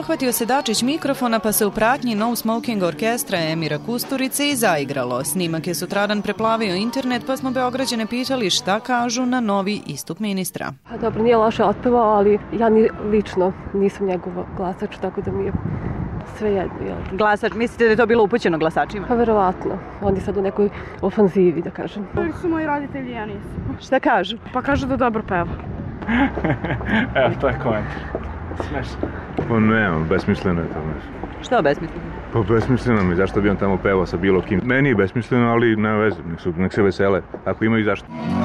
Uhvatio se Dačić mikrofona pa se u pratnji No Smoking orkestra Emira Kusturice i zaigralo. Snimak je sutradan preplavio internet pa smo Beograđane pitali šta kažu na novi istup ministra. Dobro, nije loše otpevao, ali ja lično nisam njegov glasač, tako da mi je sve jedno. Glasač, mislite da je to bilo upućeno glasačima? Pa verovatno. On je sad u nekoj ofanzivi, da kažem. Oni su moji roditelji, ja nisam. Šta kažu? Pa kažu da dobro peva. Evo, to je komentar. Smešno. Pa nema, besmisleno je to nešto. Što besmisleno? Pa besmisleno mi, zašto bi on tamo pevao sa bilo kim? Meni je besmisleno, ali nema veze, nek se vesele, ako imaju zašto.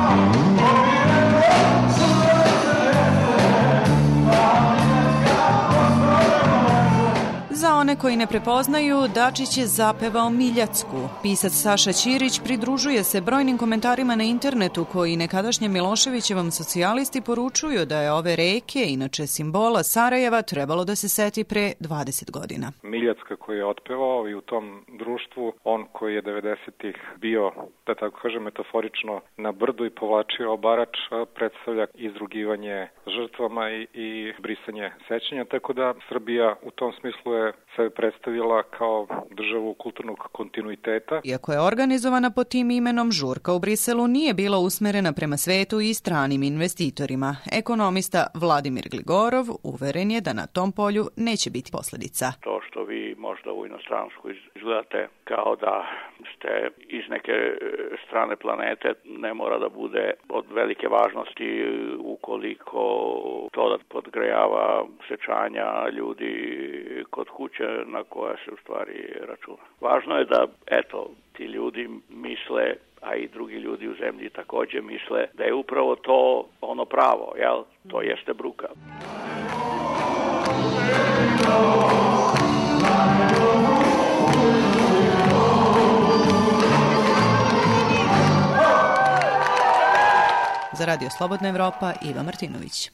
Za one koji ne prepoznaju, Dačić je zapevao Miljacku. Pisac Saša Ćirić pridružuje se brojnim komentarima na internetu koji nekadašnjem Miloševićevom socijalisti poručuju da je ove reke, inače simbola Sarajeva, trebalo da se seti pre 20 godina. Miljacka koji je otpevao i u tom društvu, on koji je 90-ih bio, da tako kažem metaforično, na brdu i povlačio obarač, predstavlja izrugivanje žrtvama i brisanje sećanja, tako da Srbija u tom smislu je se predstavila kao državu kulturnog kontinuiteta. Iako je organizovana pod tim imenom, žurka u Briselu nije bila usmerena prema svetu i stranim investitorima. Ekonomista Vladimir Gligorov uveren je da na tom polju neće biti posljedica. To što vi možda u inostranstvu izgledate kao da ste iz neke strane planete, ne mora da bude od velike važnosti ukoliko to da podgrejava sećanja ljudi kod kuće na koja se u stvari računa. Važno je da, ti ljudi misle, a i drugi ljudi u zemlji također misle da je upravo to ono pravo, jel? To jeste bruka. Za Radio Slobodna Evropa, Iva Martinović.